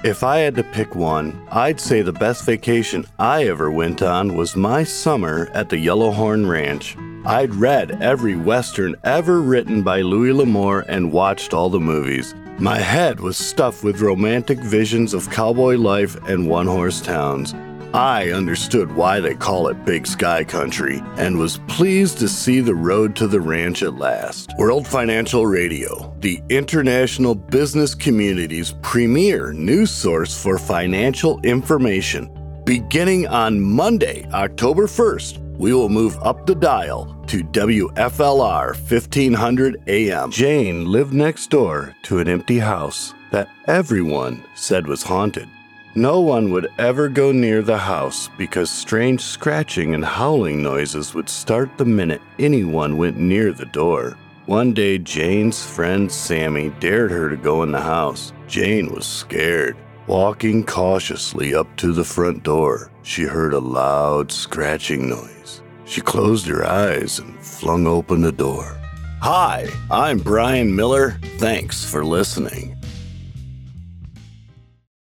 If I had to pick one, I'd say the best vacation I ever went on was my summer at the Yellowhorn Ranch. I'd read every Western ever written by Louis L'Amour and watched all the movies. My head was stuffed with romantic visions of cowboy life and one-horse towns. I understood why they call it Big Sky Country and was pleased to see the road to the ranch at last. World Financial Radio, the international business community's premier news source for financial information. Beginning on Monday, October 1st, we will move up the dial to WFLR 1500 AM. Jane lived next door to an empty house that everyone said was haunted. No one would ever go near the house because strange scratching and howling noises would start the minute anyone went near the door. One day, Jane's friend Sammy dared her to go in the house. Jane was scared. Walking cautiously up to the front door, she heard a loud scratching noise. She closed her eyes and flung open the door. Hi, I'm Brian Miller. Thanks for listening.